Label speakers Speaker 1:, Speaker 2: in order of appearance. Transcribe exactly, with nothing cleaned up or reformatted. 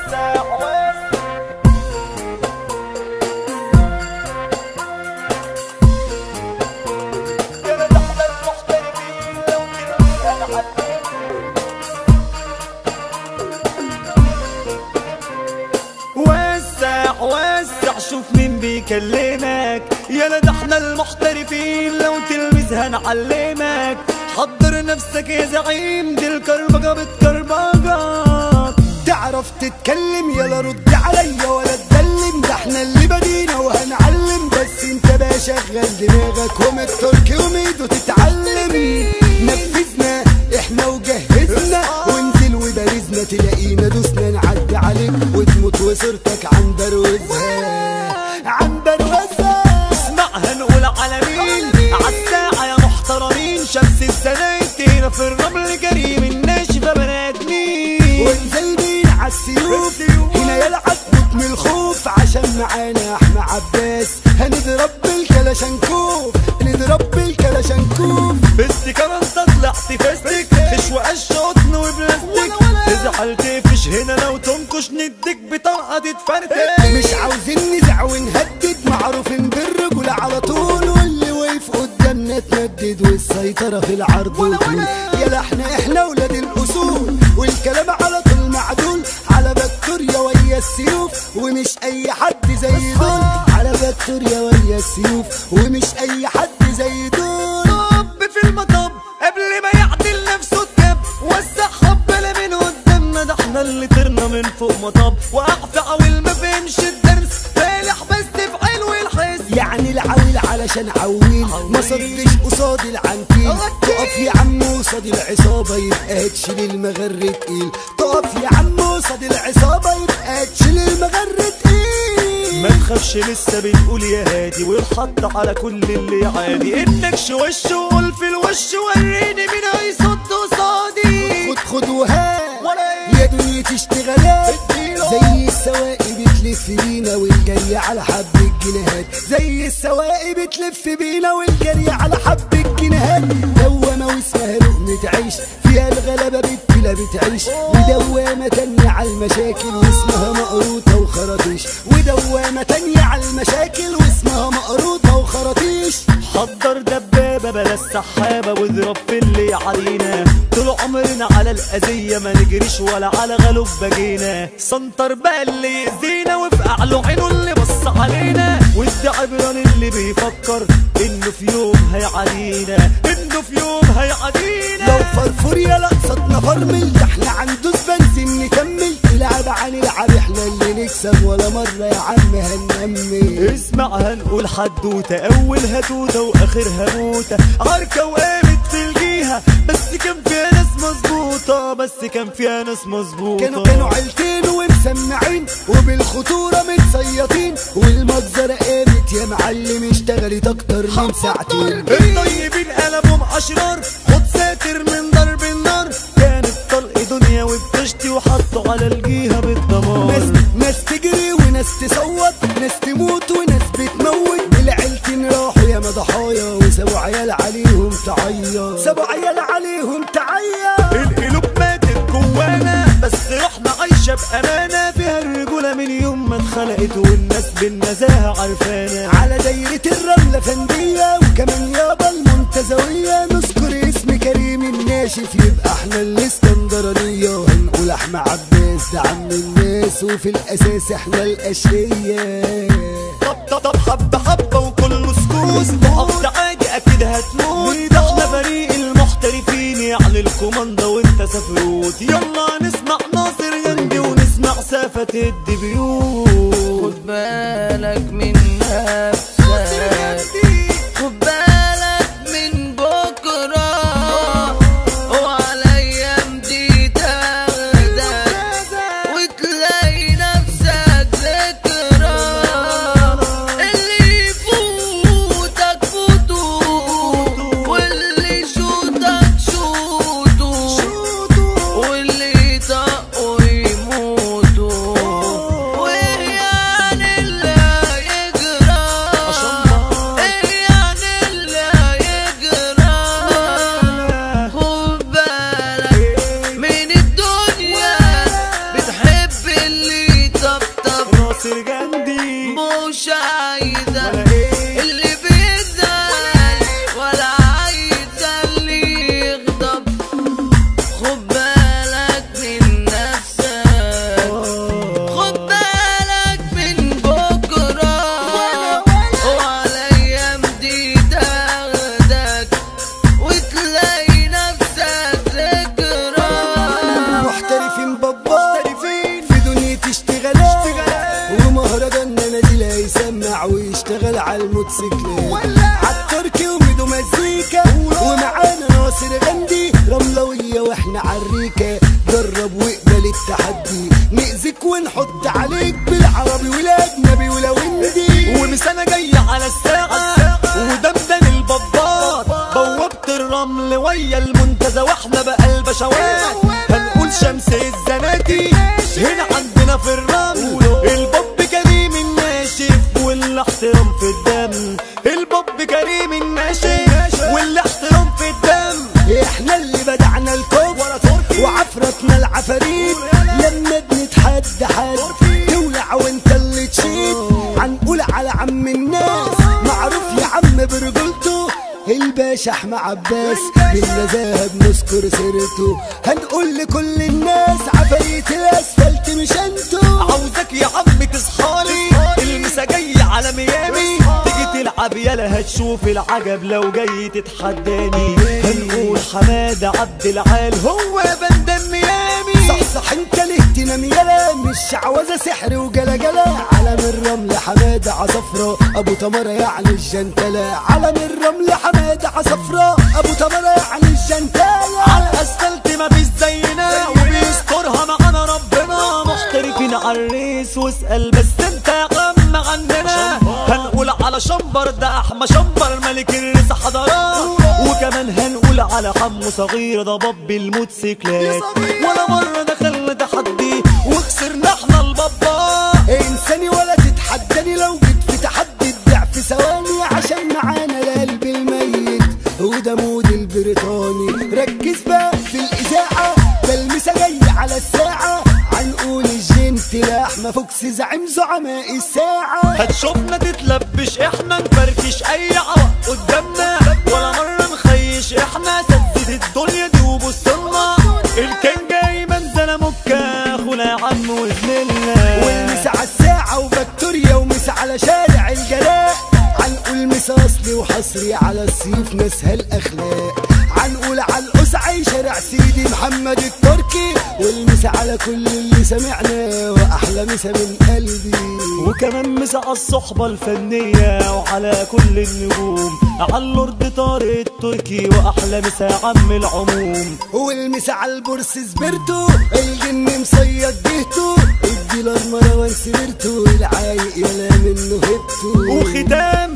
Speaker 1: وسع وسع شوف مين بيكلمك، يلا ده احنا المحترفين لو تلمسها نعلمك. حضر نفسك يا زعيم دي الكربجة بتكربجك.
Speaker 2: تعرف تتكلم يلا رد عليا ولا تدلم، ده احنا اللي بدينا وهنعلم، بس انت بقى شغل دماغك ومن التركي وميدو تتعلم. نفذنا احنا وجهزنا وانزل وبارزنا، تلاقينا دوسنا نعدي عليك وتموت وصورتك عن بروزها عن بروزها.
Speaker 1: اسمعها نقول على مين عالساعة يا محترمين، شمس الزنايت هنا في الرمل كريم الناشفة بني ادمين.
Speaker 2: وانزل بين عالسيوف هنا يلعب من الخوف، عشان معانا احنا عباس هنضرب بالكلاشنكوف نضرب بالكلاشنكوف.
Speaker 1: باستيكار انت طلعت فاستك خش وقش قطن وبلاستيك، تزعل تقفش هنا لو تنكش نديك بطرقة تتفرتك.
Speaker 2: مش عاوزين نزع ونهدد، معروفين بالرجولة على طول، واللي واقف قدامنا تندد والسيطرة في العرض والطول. يلا احنا احنا ولاد الاصول والكلام على طول معدول، على فيكتوريا ويا السيوف ومش اي حد زي دول، على فيكتوريا ويا السيوف ومش اي حد زي دول.
Speaker 1: طب في المطب قبل ما يعدل نفسه الكب، وسع حبة من قدامنا، ده احنا اللي طرنا من فوق مطب، واقف عويل ما فهمش الدرس فالح بس في علو الحس.
Speaker 2: يعني العويل علشان عويل ما صدش قصاد العنتيل، تقف يا عم قصاد العصابة يبقى تشيل المغر تقيل، تقف يا عم قصاد العصابة يبقى تشيل المغر تقيل.
Speaker 1: ما تخافش لسه بنقول يا هادي، والحط على كل اللي عادي، انك شوش وقول في الوش وريني مين هيصد قصادي.
Speaker 2: خد خد وهات يا دنيا تشتغلات، زي السواقي بتلف بينا والجري على حب الجنيهات، زي السواقي بتلف بينا والجري على حب الجنيهات. دوامة واسمها لقمة عيش فيها الغلبة بالتلا بتعيش، ودوامة تانية على المشاكل واسمها مقروطة وخراطيش، ودوامة تانية على المشاكل واسمها مقروطة وخراطيش.
Speaker 1: حضر دبابة بلا السحابة واضرب في اللي علينا، طول عمرنا على الأذية ما نجريش ولا على غلوب بجينا. سنتر بقى اللي يأذينا وفقع له عينه اللي بص علينا، وادي عبرة للي بيفكر انه في يوم هيعادينا، انه في يوم هيعادينا.
Speaker 2: لو فرفور يا لقصتنا فرمل، ده احنا عندوس بنزين نكمل، العب هنلعب احنا اللي نكسب ولا مرة يا عم هننمي.
Speaker 1: اسمع هنقول حدوتة اولها توتة واخرها موتة، عركة وقامت في الجيهة بس كان فيها ناس مظبوطة، بس كان فيها ناس مظبوطة.
Speaker 2: كانوا كانوا عيلتين ومسمعين وبالخطورة متسيطين، والمجزرة قامت يا معلم اشتغلت اكتر من ساعتين.
Speaker 1: الطيبين قلبهم اشرار خد ساتر من ضرب النار، كانت طلق دنيا وبتشتي وحطوا على الجيهة بالدمار.
Speaker 2: ناس ناس تجري وناس تصوت، ناس تموت وناس بتموت، العيلتين راحوا يا ضحايا وسابوا عيال عليهم تعيط، سابوا عيال عليهم تعيط.
Speaker 1: القلوب ماتت جوانا بس روحنا عايشة بأمانة، فيها الرجولة من يوم ما اتخلقت والناس بالنزاهة عرفانا.
Speaker 2: على دايرة الرملة فندية وكمان يابا المنتزوية، نذكر اسم كريم الناشف يبقى احنا الاسكندرانية، وهنقول احمد عباس ده عم الناس وفي الاساس احنا الاشقية.
Speaker 1: طب طب طب حبة حبة وكل سكوت، وقفت عادي اكيد هتموت، ده احنا فريق المحترفين يعني الكوماندا وانت سفروت. يلا نسمع ناصر يندي ونسمع سافة الدبيوت.
Speaker 3: خد بالك من نفسك، خد بالك من بكرة، وعلى ايام دي تاخدك وتلاقي نفسك ذكرى، اللي يفوتك فوتو واللي يشوتك شوتو، واللي يطقوا يموتوا، ويعني اللي
Speaker 1: ناصر جندي
Speaker 3: مش عايزة
Speaker 1: ولا ايه
Speaker 3: اللي بيزعل ولا عايزة اللي يغضب. خد بالك من نفسك، خد بالك من بكرة، وعلى أيام دي تاخدك وتلاقي نفسك ذكرى.
Speaker 2: محترفين بابا في دنيا اشتغالات، ومهرجاننا نازل هيسمع ويشتغل على الموتوسيكلات، عالتركي وميدو مزيكا، ومعانا ناصر غندي رملوية واحنا عالريكة. جرب واقبل التحدي، نأذيك ونحط عليك بالعربي والاجنبي ولوندي.
Speaker 1: ومسانة جاية على الساعة ودمدن البابات، بوابة الرمل ويا المنتزه واحنا بقى البشوات. هنقول شمس الزناتي هنا عندنا في الرمل، الباب كريم الناشف والاحترام في الدم. الباب كريم الناشف والاحترام في الدم.
Speaker 2: احنا اللي بدعنا الكفر وعفرتنا العفاريت، لما بنتحدى حد تولع وانت اللي تشيد. هنقول على عم الناس معروف يا عم برجولته، الباشا احمد عباس بالنزاهه بنذكر سيرته. هنقول لكل الناس عفاريت الاسفلت مش انتو.
Speaker 1: عاوزك يا عم تصحالي المسا جاي على ميامي، تيجي تلعب يالا هتشوف العجب لو جاي تتحداني. هنقول حماده عبد العال هو بندم ميامي.
Speaker 2: صح صح انت ليه تنام يالا، مش عوازه سحر وجلجله. علم الرمل حماده عصفرة ابو تمره يعني الجنتله، علم الرمل حماده عصفرة ابو تمره يعني الجنتله.
Speaker 1: على الاسفلت ما فيش زينا وبيسترها معانا ربنا، محترفين عالريس واسال بس انت يا عم عندنا. هنقول على شمبر ده احمى شمبر ملك الريس حضارات، وكمان هنقول على حمو صغير ده باب الموتوسيكلات. ولا مره دخلنا تحدي وخسرنا احنا البابا.
Speaker 2: انساني ولا تتحداني لو جيت في تحدي الضعف ثواني، عشان معانا القلب الميت وده مود البريطاني. ركز بقى في الاذاعه ده المسا جاي على الساعه، هنقول الجنت لاحمى فوكس زعيم زعماء الساعه.
Speaker 1: هتشوفنا تتلبش احنا نفركش اي عوق قدامنا، ولا مره نخيش احنا سدد الدنيا دي وبصلنا. الكان جاي منزل مكه اخونا يا عم وزميلنا.
Speaker 2: والمسا على الساعه وفاكتوريا ومسا على شارع الجلاء، هنقول مسا اصلي وحصري على الصيف ناسها الاخلاق. هنقول على القصعي شارع سيدي محمد التركي، والمسا على كل اللي سمعنا واحلى مسا من قلبي.
Speaker 1: وكمان مسا على الصحبة الفنية وعلى كل النجوم، على اللورد طارق التركي واحلى مسا يا عم العموم.
Speaker 2: والمسا على البورس سبرتو الجن مصيد جهته، الديلر مروان سبرتو العايق يلا منه هبتو.
Speaker 1: وختام